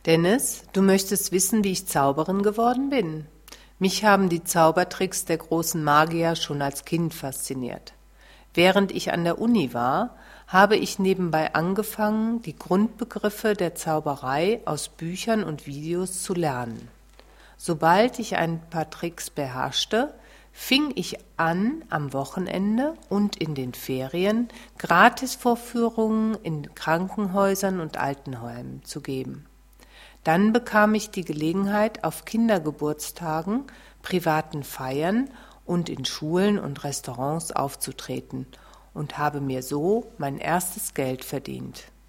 Dennis, du möchtest wissen, wie ich Zauberin geworden bin? Mich haben die Zaubertricks der großen Magier schon als Kind fasziniert. Während ich an der Uni war, habe ich nebenbei angefangen, die Grundbegriffe der Zauberei aus Büchern und Videos zu lernen. Sobald ich ein paar Tricks beherrschte, fing ich an, am Wochenende und in den Ferien Gratisvorführungen in Krankenhäusern und Altenheimen zu geben. Dann bekam ich die Gelegenheit, auf Kindergeburtstagen, privaten Feiern und in Schulen und Restaurants aufzutreten und habe mir so mein erstes Geld verdient.